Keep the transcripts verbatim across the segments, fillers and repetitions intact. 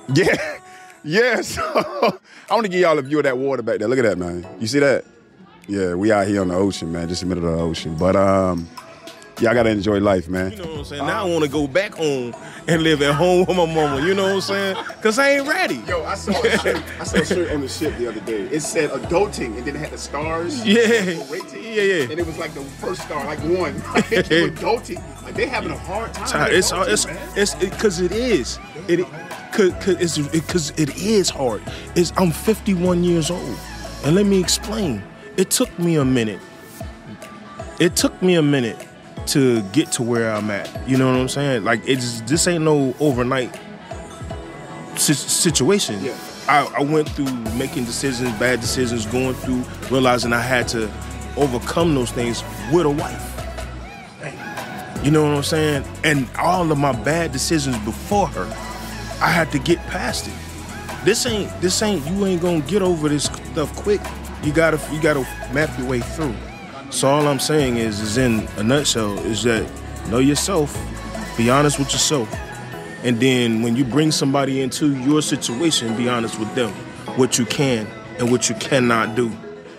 Yeah, yeah. So I want to give y'all a view of that water back there. Look at that, man. You see that? Yeah, we out here on the ocean, man. Just in the middle of the ocean. But um, yeah, I gotta enjoy life, man. You know what I'm saying? Now I want to go back home and live at home with my mama. You know what I'm saying? Cause I ain't ready. Yo, I saw a shirt. I saw a shirt on the ship the other day. It said adulting, and then it had the stars. Yeah, rating, yeah, yeah. And it was like the first star, like one. Like adulting, like they having a hard time. It's adulting, it's man. it's because it, it is it cause, cause it's because it, it is hard. It's I'm fifty-one years old, and let me explain. It took me a minute. It took me a minute to get to where I'm at. You know what I'm saying? Like it's this ain't no overnight si- situation. Yeah. I, I went through making decisions, bad decisions, going through realizing I had to overcome those things with a wife. You know what I'm saying? And all of my bad decisions before her, I had to get past it. This ain't this ain't you ain't gonna get over this stuff quick. You gotta you gotta map your way through. So all I'm saying is, is in a nutshell, is that know yourself, be honest with yourself, and then when you bring somebody into your situation, be honest with them, what you can and what you cannot do.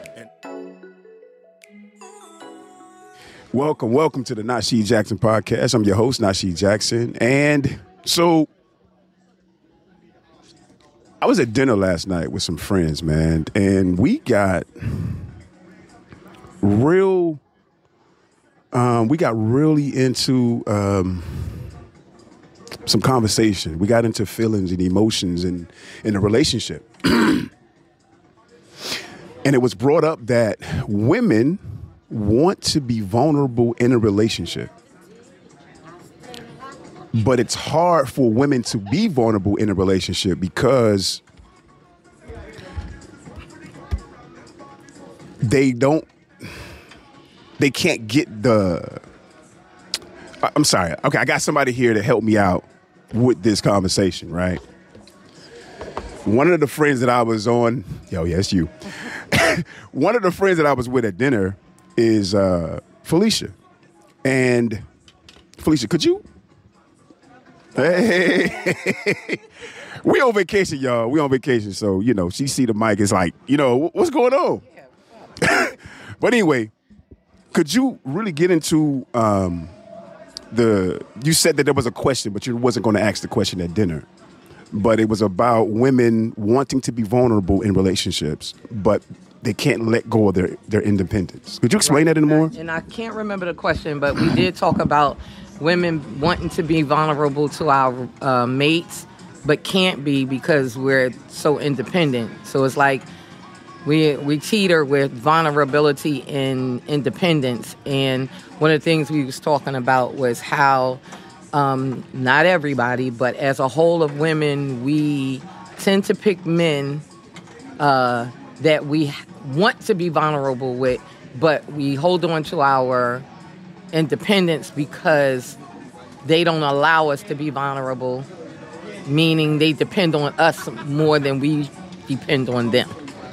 Welcome, welcome to the Nasheed Jackson podcast. I'm your host, Nasheed Jackson, and so I was at dinner last night with some friends, man, and we got real, um, we got really into um, some conversation. We got into feelings and emotions and in a relationship. And it was brought up that women want to be vulnerable in a relationship. But it's hard for women to be vulnerable in a relationship because they don't, they can't get the, I'm sorry. Okay, I got somebody here to help me out with this conversation, right? One of the friends that I was on, yo, yes, you. One of the friends that I was with at dinner is uh, Felicia. And Felicia, could you? Hey, we on vacation, y'all. We on vacation. So, you know, she see the mic. It's like, you know, what's going on? But anyway, could you really get into um, the, you said that there was a question, but you wasn't going to ask the question at dinner. But it was about women wanting to be vulnerable in relationships, but they can't let go of their, their independence. Could you explain right. that anymore? And I can't remember the question, but we did talk about women wanting to be vulnerable to our uh, mates, but can't be because we're so independent. So it's like we we teeter with vulnerability and independence. And one of the things we was talking about was how um, not everybody, but as a whole of women, we tend to pick men uh, that we want to be vulnerable with, but we hold on to our independence because they don't allow us to be vulnerable, meaning they depend on us more than we depend on them.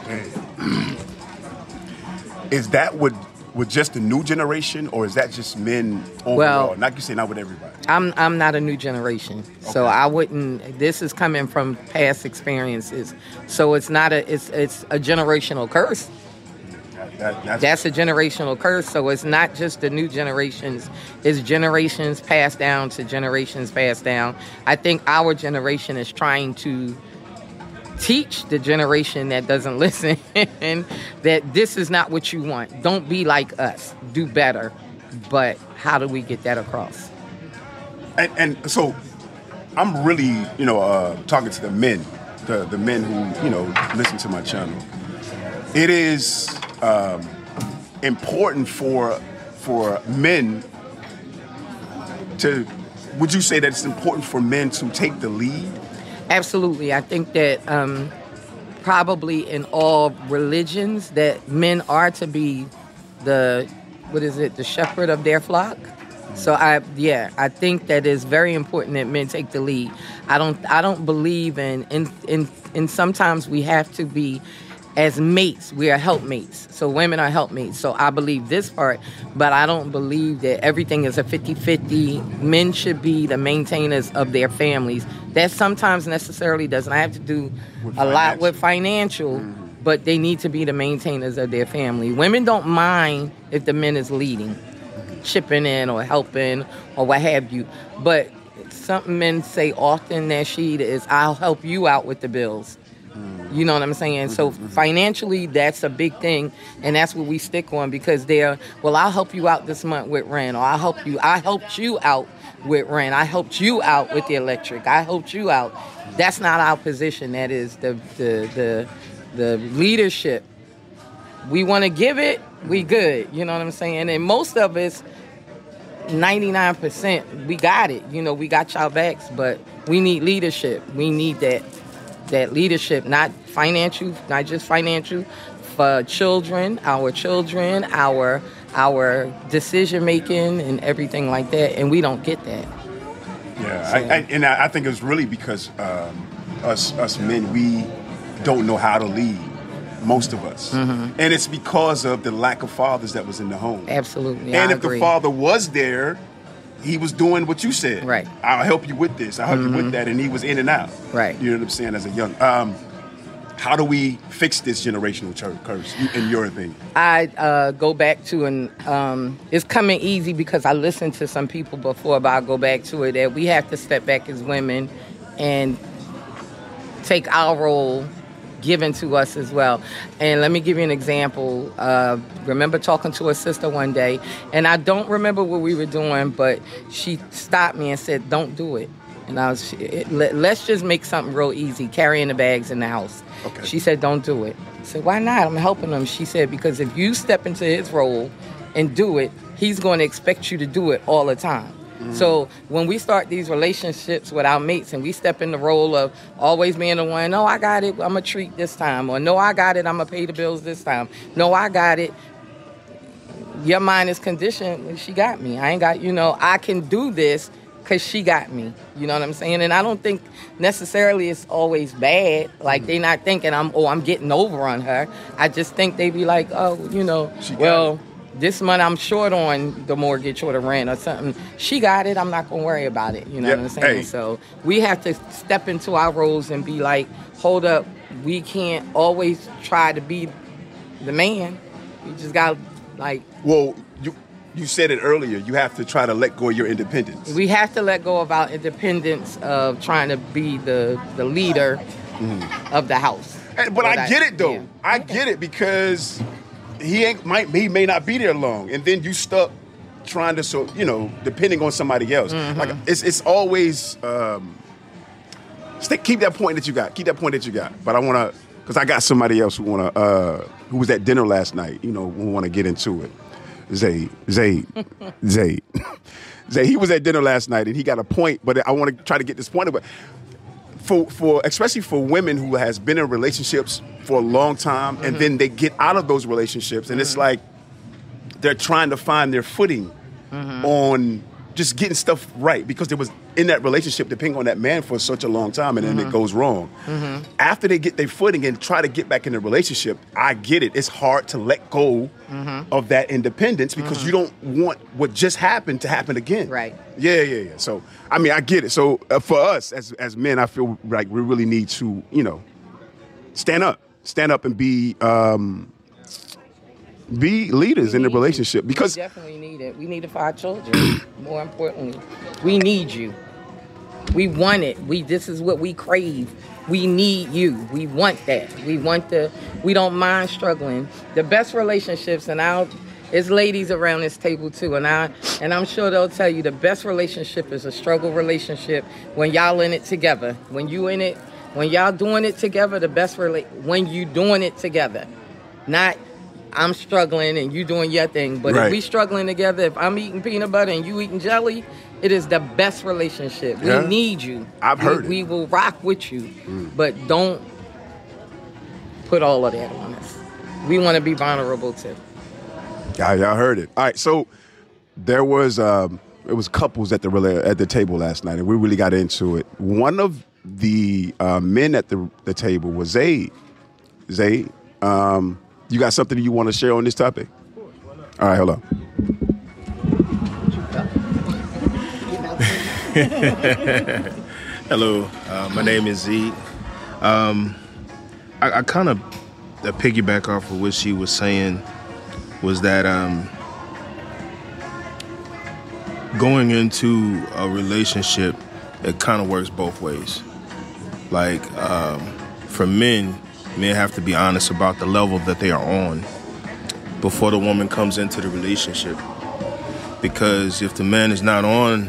Is that with, with just the new generation, or is that just men overall? Well, not you say not with everybody. I'm I'm not a new generation, so I wouldn't. This is coming from past experiences, so it's not a it's it's a generational curse. That, that's, That's a generational curse, so it's not just the new generations. It's generations passed down to generations passed down. I think our generation is trying to teach the generation that doesn't listen that this is not what you want. Don't be like us. Do better. But how do we get that across? and, and so I'm really, you know, uh, talking to the men, the, the men who, you know, listen to my channel. It is um, important for for men to, would you say that it's important for men to take the lead? Absolutely. I think that um, probably in all religions that men are to be the, what is it, the shepherd of their flock. So I, yeah, I think that it's very important that men take the lead. I don't, I don't believe in, in, in, in sometimes we have to be as mates, we are helpmates. So women are helpmates. So I believe this part, but I don't believe that everything is a fifty-fifty. Men should be the maintainers of their families. That sometimes necessarily doesn't have to do With a lot financial. with financial, Mm-hmm. but they need to be the maintainers of their family. Women don't mind if the men is leading, chipping in or helping or what have you. But something men say often, Nasheed, is I'll help you out with the bills. You know what I'm saying? So financially, that's a big thing, and that's what we stick on because they're, well, I'll help you out this month with rent, or I'll help you, I helped you out with rent, I helped you out with the electric, I helped you out. That's not our position. That is the the the, the leadership. We want to give it, we good. You know what I'm saying? And most of us, ninety-nine percent, we got it. You know, we got y'all backs, but we need leadership. We need that. That leadership, not financial, not just financial, for children, our children, our our decision making, and everything like that, and we don't get that. Yeah, So- I, I, and I I think it's really because um, us us men, we don't know how to lead, most of us, Mm-hmm. and it's because of the lack of fathers that was in the home. Absolutely, And I if agree. the father was there, he was doing what you said. Right. I'll help you with this. I'll help you with that. And he was in and out. Right. You know what I'm saying? As a young, um, how do we fix this generational chur- curse? You- In your opinion? I uh, go back to, and um, it's coming easy because I listened to some people before, but I'll go back to it, that we have to step back as women and take our role given to us as well. And let me give you an example. Uh, remember talking to a sister one day, and I don't remember what we were doing, but she stopped me and said, don't do it. And I was, it, let, let's just make something real easy, carrying the bags in the house. Okay. She said, don't do it. I said, why not? I'm helping him. She said, because if you step into his role and do it, he's going to expect you to do it all the time. So when we start these relationships with our mates and we step in the role of always being the one, no, I got it, I'm a treat this time. Or no, I got it, I'm going to pay the bills this time. No, I got it. Your mind is conditioned. She got me. I ain't got, you know, I can do this because she got me. You know what I'm saying? And I don't think necessarily it's always bad. Like, they not thinking, I'm, oh, I'm getting over on her. I just think they be like, oh, you know, She got well, it. this month I'm short on the mortgage or the rent or something. She got it. I'm not going to worry about it. You know Yep. what I'm saying? Hey. So we have to step into our roles and be like, hold up. We can't always try to be the man. You just got to, like, Well, you you said it earlier. You have to try to let go of your independence. we have to let go of our independence of trying to be the, the leader of the house. And- but Or I that- get it though. yeah. I get it because he ain't might he may not be there long, and then you stuck trying to so you know depending on somebody else. Mm-hmm. Like it's it's always um, stick keep that point that you got. Keep that point that you got. But I want to because I got somebody else who want to uh, who was at dinner last night. You know, who want to get into it. Zay Zay Zay Zay. He was at dinner last night and he got a point. But I want to try to get this point. But for for especially for women who has been in relationships for a long time and then they get out of those relationships and it's like they're trying to find their footing on just getting stuff right because there was in that relationship depending on that man for such a long time and then it goes wrong. After they get their footing and try to get back in the relationship, I get it. It's hard to let go of that independence because you don't want what just happened to happen again. Right. Yeah, yeah, yeah. So, I mean, I get it. So, uh, for us as as men, I feel like we really need to, you know, stand up, stand up and be um, be leaders in the need you. relationship because We definitely need it. We need it for our children. More importantly, we need you. We want it. We this is what we crave. We need you. We want that. We want the. We don't mind struggling. The best relationships, and I'll. There's ladies around this table too, and I and I'm sure they'll tell you the best relationship is a struggle relationship when y'all in it together. When you in it, when y'all doing it together, the best rela- when you doing it together, not. I'm struggling and you doing your thing. But Right. if we struggling together, if I'm eating peanut butter and you eating jelly, it is the best relationship. Yeah. We need you. I've we, heard it. We will rock with you. But don't put all of that on us. We want to be vulnerable too. Yeah, y'all heard it. All right, so there was um, it was couples at the rela- at the table last night, and we really got into it. One of the uh, men at the the table was Zayd. Zayd, Um, you got something you want to share on this topic? Of course, why not? All right, hold on. Hello, uh, my name is Z. Um, I, I kind of uh, piggyback off of what she was saying was that um, going into a relationship, it kind of works both ways. Like um, for men, men have to be honest about the level that they are on before the woman comes into the relationship. Because if the man is not on,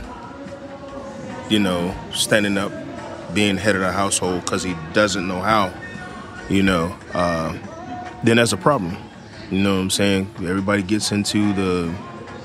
you know, standing up, being head of the household because he doesn't know how, you know, uh, then that's a problem. You know what I'm saying? Everybody gets into the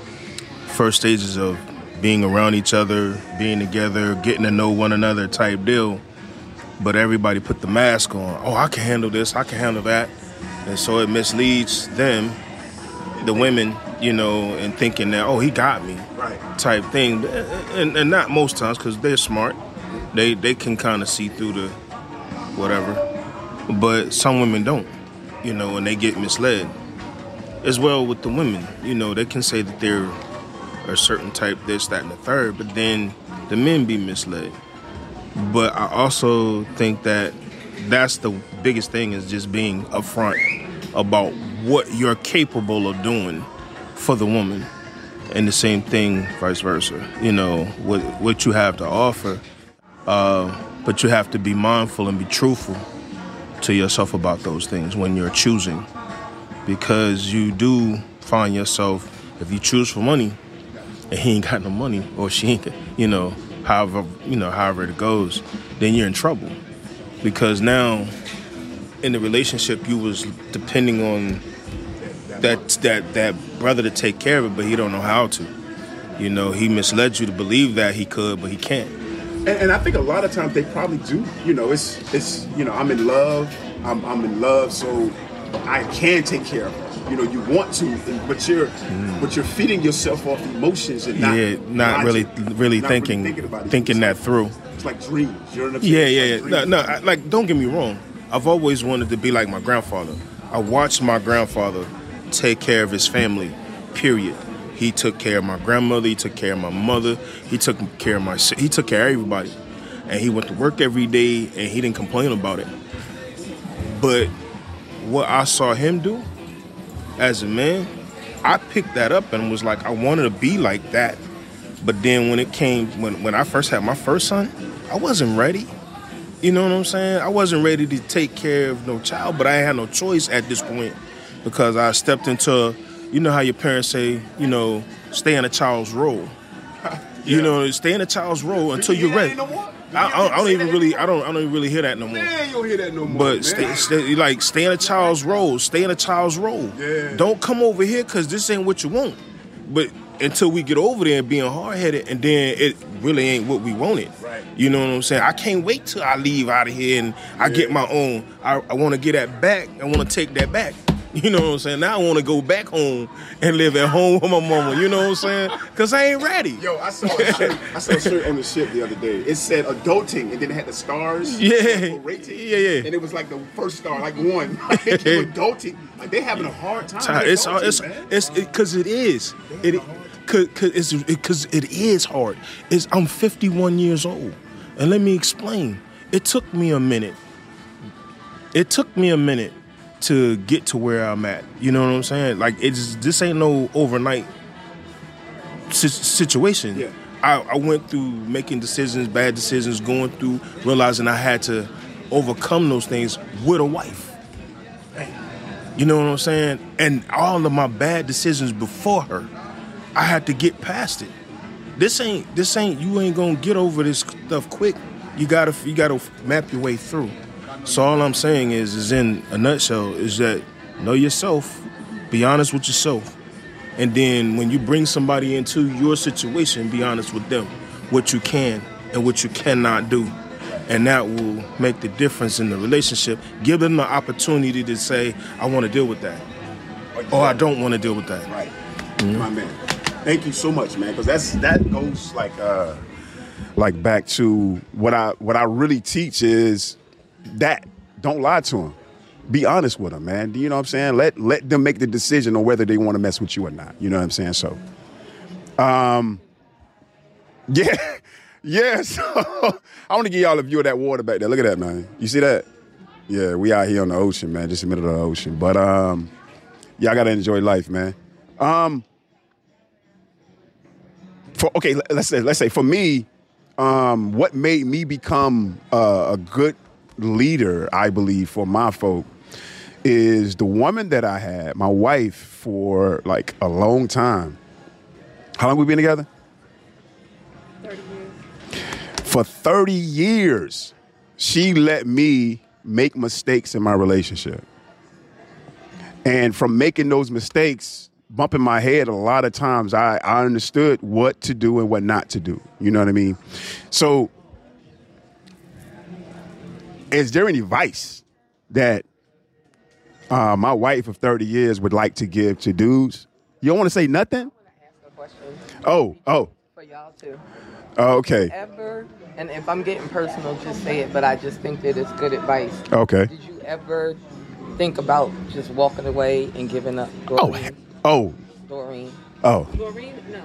first stages of being around each other, being together, getting to know one another type deal. But everybody put the mask on. Oh, I can handle this, I can handle that. And so it misleads them, the women, you know, and thinking that, oh, he got me, Right. type thing. And, and not most times, because they're smart. They they can kind of see through the whatever. But some women don't, you know, and they get misled. As well with the women, you know, they can say that they're a certain type, this, that, and the third, but then the men be misled. But I also think that that's the biggest thing, is just being upfront about what you're capable of doing for the woman. And the same thing, vice versa. You know, what what you have to offer. Uh, but you have to be mindful and be truthful to yourself about those things when you're choosing. Because you do find yourself, if you choose for money and he ain't got no money, or she ain't, you know, however, you know, however it goes, then you're in trouble. Because now in the relationship you was depending on that that that brother to take care of it, but he don't know how to. You know, he misled you to believe that he could, but he can't. And, and I think a lot of times they probably do. You know, it's it's you know, I'm in love. I'm I'm in love, so I can take care of her. You know, you want to, but you're mm. but you're feeding yourself off emotions and not yeah, not really really not thinking really thinking, about it. thinking that through. It's like dreams. You know what I'm Yeah, saying? yeah, yeah. Like no, dreams. no. I, like, don't get me wrong. I've always wanted to be like my grandfather. I watched my grandfather take care of his family. Period. He took care of my grandmother. He took care of my mother. He took care of my. He took care of everybody, and he went to work every day, and he didn't complain about it. But what I saw him do as a man, I picked that up and was like, I wanted to be like that. But then when it came, when when I first had my first son, I wasn't ready. You know what I'm saying? I wasn't ready to take care of no child, but I had no choice at this point because I stepped into, you know how your parents say, you know, stay in a child's role. You Yeah. know, stay in a child's role until You you're hear ready. that no more? I, I, don't, I don't Say even that really, anymore? I don't, I don't even really hear that no more. Man, you don't hear that no more. But man. stay, stay, like, stay in a child's role. Stay in a child's role. Yeah. Don't come over here because this ain't what you want. But until we get over there and being hard-headed, and then it really ain't what we wanted. Right. You know what I'm saying? I can't wait till I leave out of here and I Yeah. get my own. I, I want to get that back. I want to take that back. You know what I'm saying? Now I want to go back home and live at home with my mama. You know what I'm saying? Because I ain't ready. Yo, I saw a shirt. I saw a shirt on the ship the other day. It said adulting, and then it had the stars. Yeah. Rating, Yeah, yeah. And it was like the first star, like one. Like, adulting, like they having a hard time. It's adulting, it's man. it's because it, it is it because it's because it is hard. It's I'm fifty-one years old, and let me explain. It took me a minute. It took me a minute to get to where I'm at. You know what I'm saying? Like it's this ain't no overnight si- situation. Yeah. I, I went through making decisions, bad decisions, going through realizing I had to overcome those things with a wife. You know what I'm saying? And all of my bad decisions before her, I had to get past it. This ain't this ain't you ain't gonna get over this stuff quick. You gotta you gotta map your way through. So all I'm saying is is in a nutshell is that know yourself, be honest with yourself, and then when you bring somebody into your situation, be honest with them, what you can and what you cannot do. And that will make the difference in the relationship. Give them the opportunity to say, I want to deal with that. Or I don't want to deal with that. Right, my man. Thank you so much, man. Because that's that goes like uh, like back to what I what I really teach is that don't lie to him. be honest with them, man. You know what I'm saying? Let let them make the decision on whether they want to mess with you or not. You know what I'm saying? So, um, yeah, yeah. So I want to give y'all a view of that water back there. Look at that, man. You see that? Yeah, we out here on the ocean, man. Just in the middle of the ocean. But um, y'all gotta enjoy life, man. Um, for okay, let's say let's say for me, um, what made me become uh, a good leader, I believe, for my folk, is the woman that I had, my wife, for like a long time. How long we been together? thirty years. For thirty years, she let me make mistakes in my relationship. And from making those mistakes, bumping my head a lot of times, I, I understood what to do and what not to do. You know what I mean? So, is there any advice that uh, my wife of thirty years would like to give to dudes? You don't want to say nothing? I want to ask a question. Oh, oh. For y'all too. Oh, okay. Ever, and if I'm getting personal, just say it, but I just think that it's good advice. Okay. Did you ever think about just walking away and giving up? Oh, Doreen? oh, Doreen. oh. Doreen, no.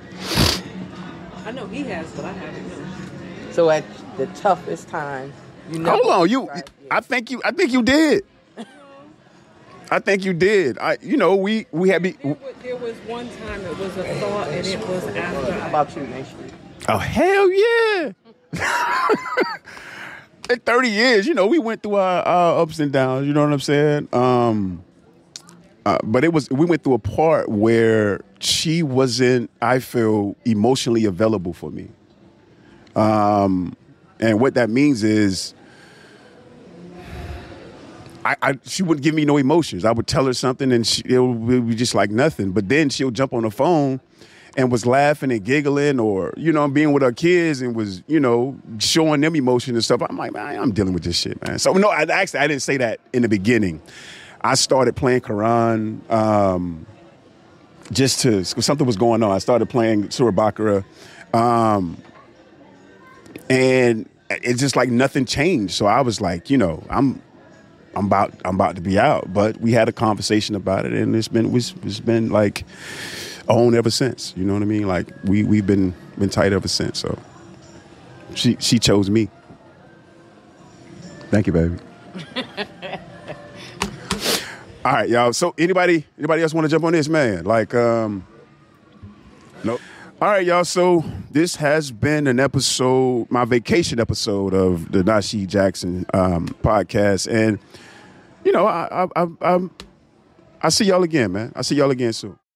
I know he has, but I haven't. No. So at the toughest time, you know. Hold on, you. I think you. I think you did. I think you did. I, you know, we we had. Be, There was, there was one time it was a thought, and it was after. How about you, Nation? oh hell yeah! In thirty years, you know, we went through our, our ups and downs. You know what I'm saying? Um, uh, but it was we went through a part where she wasn't, I feel, emotionally available for me. Um, and what that means is. I, I, she wouldn't give me no emotions. I would tell her something and she, it would be just like nothing. But then she'll jump on the phone and was laughing and giggling or, you know, being with her kids and was, you know, showing them emotion and stuff. I'm like, man, I'm dealing with this shit, man. So, no, I, actually, I didn't say that in the beginning. I started playing Quran um, just to, something was going on. I started playing Surah Baqarah. Um, and it's just like nothing changed. So I was like, you know, I'm, I'm about I'm about to be out, but we had a conversation about it, and it's been it's, it's been like on ever since. You know what I mean? Like we we've been been tight ever since. So she she chose me. Thank you, baby. All right, y'all. So anybody anybody else want to jump on this, man? Like um, nope. All right, y'all. So this has been an episode, my vacation episode of the Nasheed Jackson um, podcast, and you know, I, I, I, I, I see y'all again, man. I see y'all again soon.